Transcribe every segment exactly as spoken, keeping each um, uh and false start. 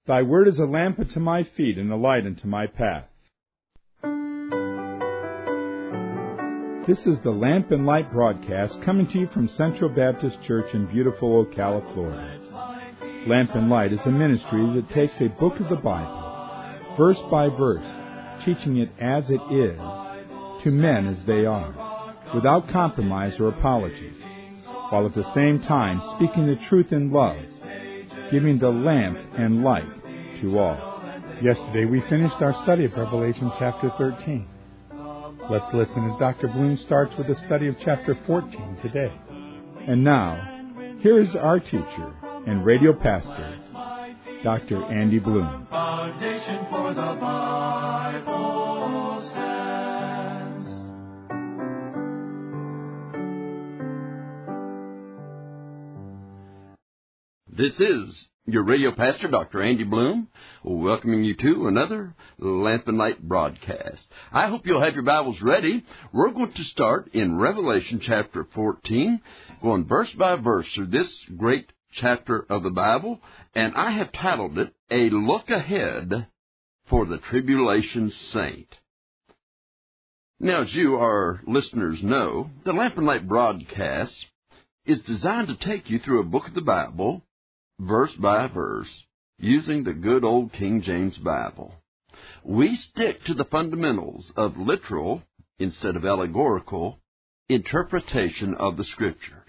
Thy word is a lamp unto my feet and a light unto my path. This is the Lamp and Light broadcast coming to you from Central Baptist Church in beautiful Ocala, Florida. Lamp and Light is a ministry that takes a book of the Bible, verse by verse, teaching it as it is, to men as they are, without compromise or apologies, while at the same time speaking the truth in love, giving the lamp and light to all. Yesterday we finished our study of Revelation chapter thirteen. Let's listen as Doctor Bloom starts with the study of chapter fourteen today. And now, here is our teacher and radio pastor, Doctor Andy Bloom. Foundation for the Bible stands. This is your radio pastor, Doctor Andy Bloom, welcoming you to another Lamp and Light broadcast. I hope you'll have your Bibles ready. We're going to start in Revelation chapter fourteen, going verse by verse through this great chapter of the Bible, and I have titled it, A Look Ahead for the Tribulation Saint. Now, as you, our listeners, know, the Lamp and Light broadcast is designed to take you through a book of the Bible, verse by verse, using the good old King James Bible. We stick to the fundamentals of literal, instead of allegorical, interpretation of the Scriptures.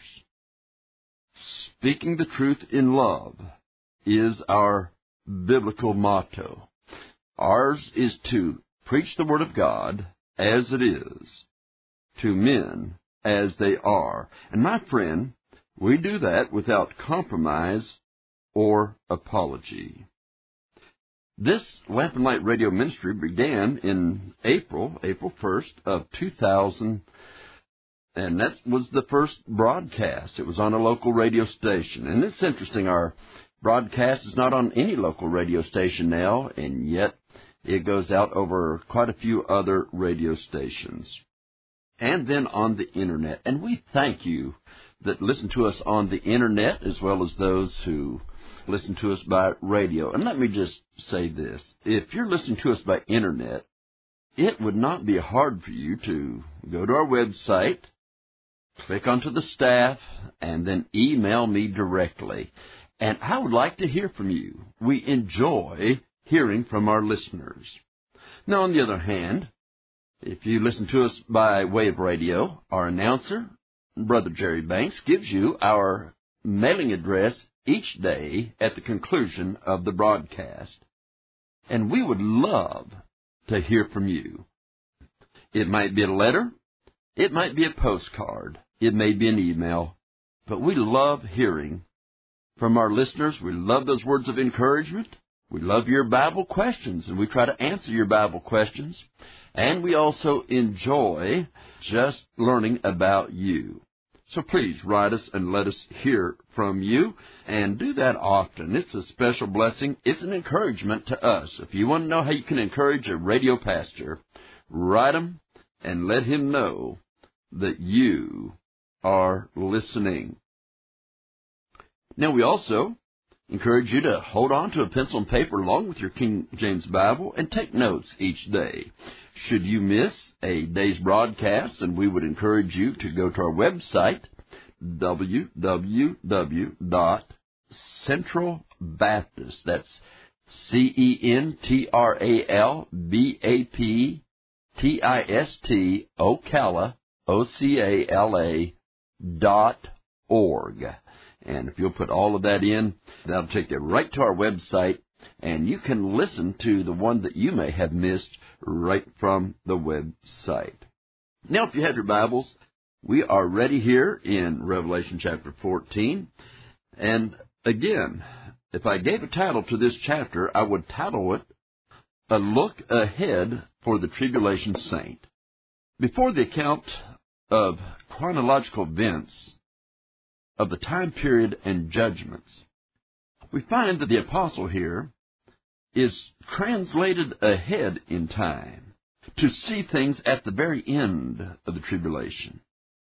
Speaking the truth in love is our biblical motto. Ours is to preach the Word of God as it is, to men as they are. And my friend, we do that without compromise or apology. This Lamp and Light radio ministry began in April, April first of two thousand, and that was the first broadcast. It was on a local radio station. And it's interesting, our broadcast is not on any local radio station now, and yet it goes out over quite a few other radio stations. And then on the Internet. And we thank you that listen to us on the Internet, as well as those who listen to us by radio. And let me just say this. If you're listening to us by Internet, it would not be hard for you to go to our website, click onto the staff, and then email me directly. And I would like to hear from you. We enjoy hearing from our listeners. Now, on the other hand, if you listen to us by way of radio, our announcer, Brother Jerry Banks, gives you our mailing address each day at the conclusion of the broadcast. And we would love to hear from you. It might be a letter. It might be a postcard. It may be an email. But we love hearing from our listeners. We love those words of encouragement. We love your Bible questions, and we try to answer your Bible questions. And we also enjoy just learning about you. So please write us and let us hear from you, and do that often. It's a special blessing. It's an encouragement to us. If you want to know how you can encourage a radio pastor, write him and let him know that you are listening. Now, we also encourage you to hold on to a pencil and paper along with your King James Bible and take notes each day. Should you miss a day's broadcast, and we would encourage you to go to our website, w w w dot central baptist, that's C E N T R A L B A P T I S T, Ocala, O C A L A, dot org. And if you'll put all of that in, that'll take you right to our website, and you can listen to the one that you may have missed right from the website. Now, if you have your Bibles, we are ready here in Revelation chapter fourteen. And again, if I gave a title to this chapter, I would title it, A Look Ahead for the Tribulation Saint. Before the account of chronological events of the time period and judgments, we find that the apostle here is translated ahead in time to see things at the very end of the tribulation.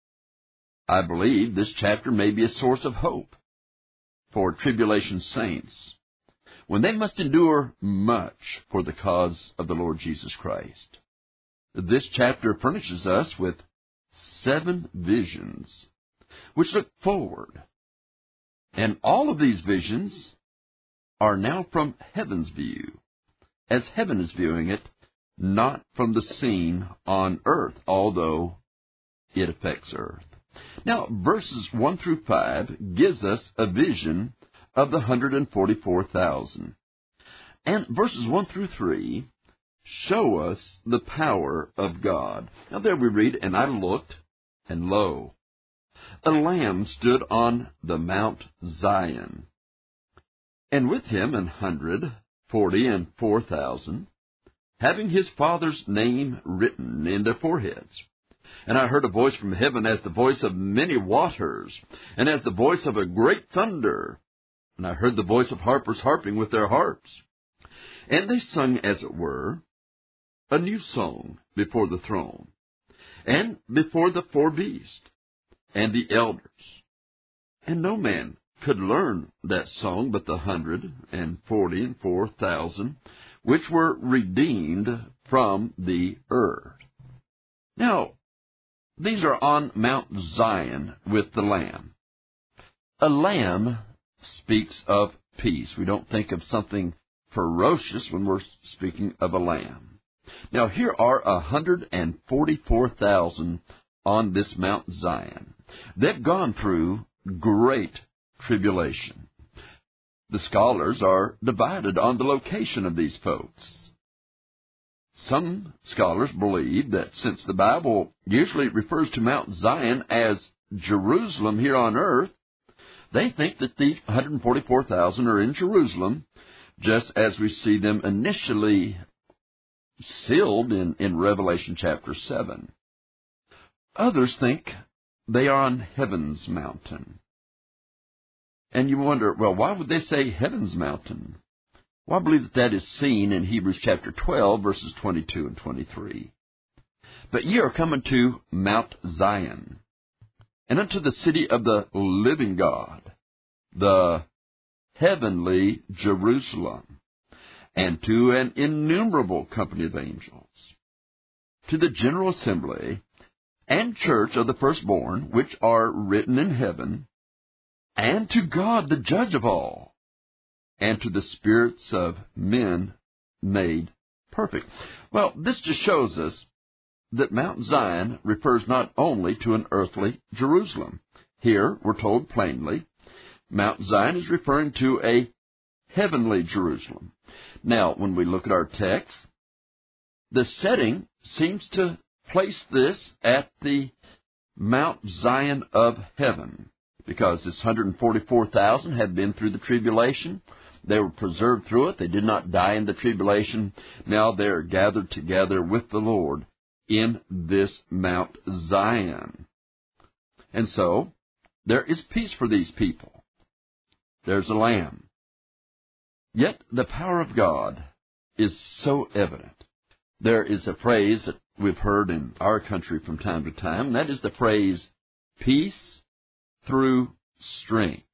I believe this chapter may be a source of hope for tribulation saints. when they must endure much for the cause of the Lord Jesus Christ. This chapter furnishes us with seven visions which look forward. And all of these visions are now from heaven's view, as heaven is viewing it, not from the scene on earth, although it affects earth. Now, verses one through five gives us a vision of the one hundred forty-four thousand. And verses one through three show us the power of God. Now there we read, "And I looked, and lo, a Lamb stood on the Mount Zion, and with him an hundred forty and four thousand, having his Father's name written in their foreheads. And I heard a voice from heaven as the voice of many waters, and as the voice of a great thunder. And I heard the voice of harpers harping with their harps. And they sung, as it were, a new song before the throne, and before the four beasts, and the elders. And no man could learn that song but the hundred and forty and four thousand, which were redeemed from the earth." Now, these are on Mount Zion with the Lamb. A lamb speaks of peace. We don't think of something ferocious when we're speaking of a lamb. Now, here are one hundred forty-four thousand on this Mount Zion. They've gone through great tribulation. The scholars are divided on the location of these folks. Some scholars believe that since the Bible usually refers to Mount Zion as Jerusalem here on earth, they think that these one hundred forty-four thousand are in Jerusalem, just as we see them initially sealed in, in Revelation chapter seven. Others think they are on Heaven's mountain. And you wonder, well, why would they say Heaven's mountain? Well, I believe that that is seen in Hebrews chapter twelve, verses twenty-two and twenty-three. "But ye are coming to Mount Zion, and unto the city of the living God, the heavenly Jerusalem, and to an innumerable company of angels, to the general assembly and church of the firstborn, which are written in heaven, and to God the judge of all, and to the spirits of men made perfect." Well, this just shows us that Mount Zion refers not only to an earthly Jerusalem. Here, we're told plainly, Mount Zion is referring to a heavenly Jerusalem. Now, when we look at our text, the setting seems to place this at the Mount Zion of heaven, because this one hundred forty-four thousand had been through the tribulation. They were preserved through it. They did not die in the tribulation. Now they are gathered together with the Lord in this Mount Zion. And so, there is peace for these people. There's a lamb. Yet the power of God is so evident. There is a phrase that we've heard in our country from time to time, and that is the phrase, peace through strength.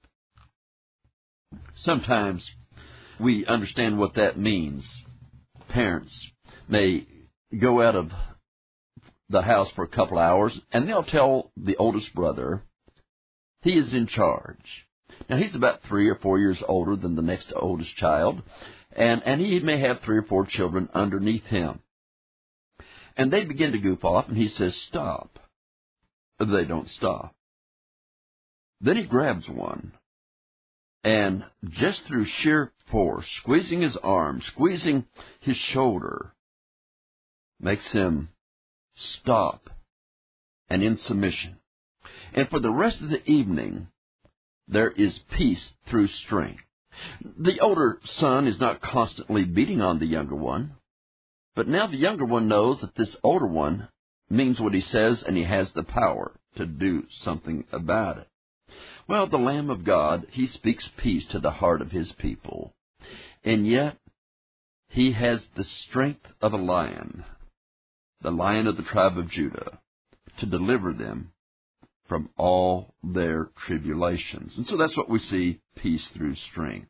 Sometimes we understand what that means. Parents may go out of the house for a couple hours, and they'll tell the oldest brother he is in charge. Now, he's about three or four years older than the next oldest child, and, and he may have three or four children underneath him. And they begin to goof off, and he says, "Stop." They don't stop. Then he grabs one, and just through sheer force, squeezing his arm, squeezing his shoulder, makes him stop and in submission. And for the rest of the evening, there is peace through strength. The older son is not constantly beating on the younger one, but now the younger one knows that this older one means what he says, and he has the power to do something about it. Well, the Lamb of God, he speaks peace to the heart of his people, and yet he has the strength of a lion, the Lion of the tribe of Judah, to deliver them from all their tribulations. And so that's what we see, peace through strength.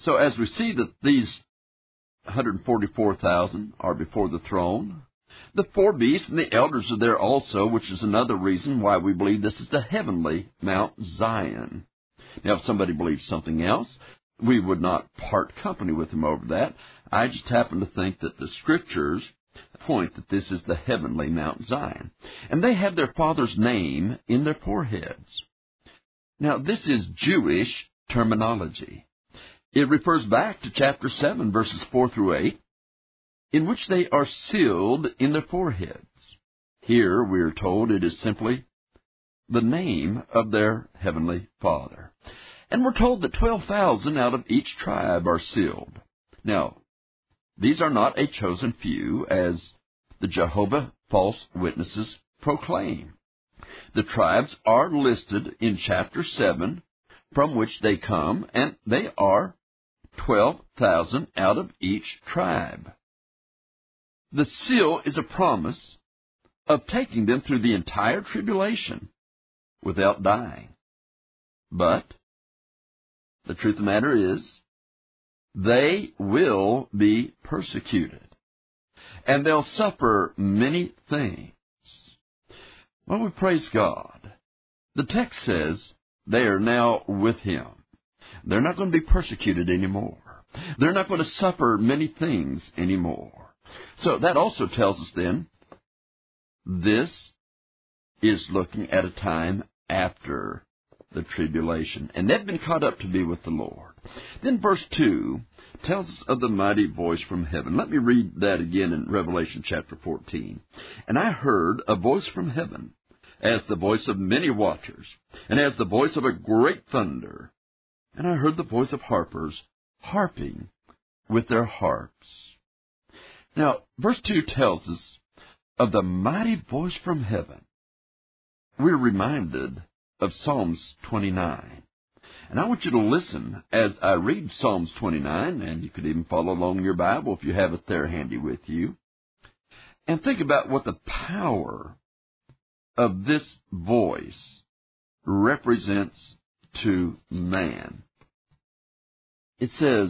So as we see that these one hundred forty-four thousand are before the throne, the four beasts and the elders are there also, which is another reason why we believe this is the heavenly Mount Zion. Now, if somebody believes something else, we would not part company with them over that. I just happen to think that the Scriptures point that this is the heavenly Mount Zion. And they have their Father's name in their foreheads. Now, this is Jewish terminology. It refers back to chapter seven, verses four through eight, in which they are sealed in their foreheads. Here, we are told it is simply the name of their heavenly Father. And we're told that twelve thousand out of each tribe are sealed. Now, these are not a chosen few, as the Jehovah false witnesses proclaim. The tribes are listed in chapter seven, from which they come, and they are twelve thousand out of each tribe. The seal is a promise of taking them through the entire tribulation without dying. But the truth of the matter is, they will be persecuted, and they'll suffer many things. Well, we praise God. The text says they are now with Him. They're not going to be persecuted anymore. They're not going to suffer many things anymore. So that also tells us then, this is looking at a time after the tribulation. And they've been caught up to be with the Lord. Then verse two tells us of the mighty voice from heaven. Let me read that again in Revelation chapter fourteen. And I heard a voice from heaven, as the voice of many watchers, and as the voice of a great thunder. And I heard the voice of harpers harping with their harps. Now, verse two tells us of the mighty voice from heaven. We're reminded of Psalms twenty-nine. And I want you to listen as I read Psalms twenty-nine, and you could even follow along in your Bible if you have it there handy with you. And think about what the power of this voice represents to man. It says,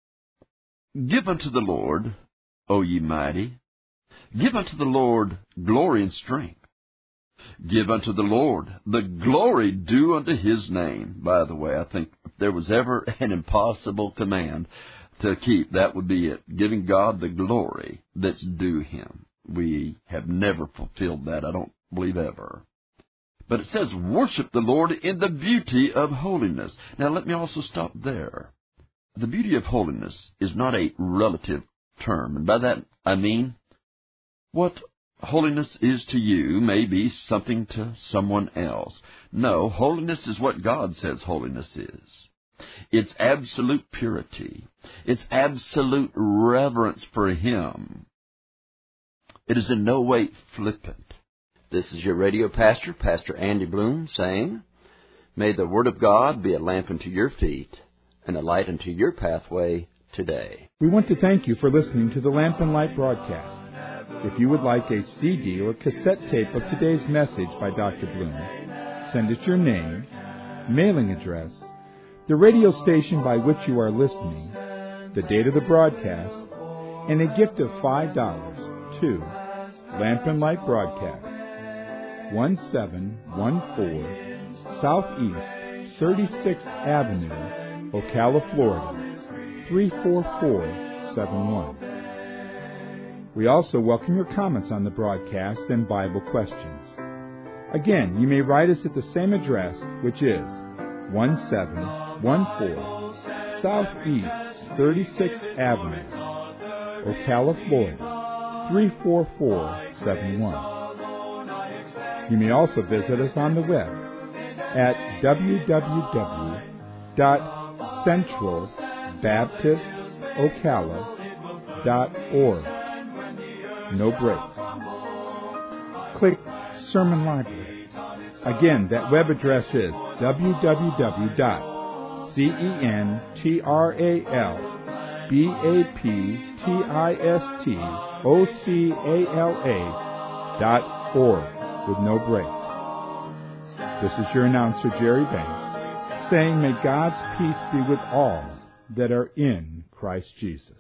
"Give unto the Lord, O ye mighty, give unto the Lord glory and strength. Give unto the Lord the glory due unto His name." By the way, I think if there was ever an impossible command to keep, that would be it. Giving God the glory that's due Him. We have never fulfilled that, I don't believe ever. But it says, "Worship the Lord in the beauty of holiness." Now let me also stop there. The beauty of holiness is not a relative term. And by that I mean, what holiness is to you may be something to someone else. No, holiness is what God says holiness is. It's absolute purity. It's absolute reverence for Him. It is in no way flippant. This is your radio pastor, Pastor Andy Bloom, saying, may the Word of God be a lamp unto your feet and a light unto your pathway today. We want to thank you for listening to the Lamp and Light broadcast. If you would like a C D or cassette tape of today's message by Doctor Bloom, send us your name, mailing address, the radio station by which you are listening, the date of the broadcast, and a gift of five dollars to Lamp and Light Broadcast, one seven one four Southeast thirty-sixth Avenue, Ocala, Florida, three four four seven one. We also welcome your comments on the broadcast and Bible questions. Again, you may write us at the same address, which is one seven one four Southeast thirty-sixth Avenue, Ocala, Florida, three four four seven one. You may also visit us on the web at w w w dot central baptist ocala dot org. No breaks. Click Sermon Library. Again, that web address is w w w dot central baptist ocala dot org with no breaks. This is your announcer, Jerry Banks, saying may God's peace be with all that are in Christ Jesus.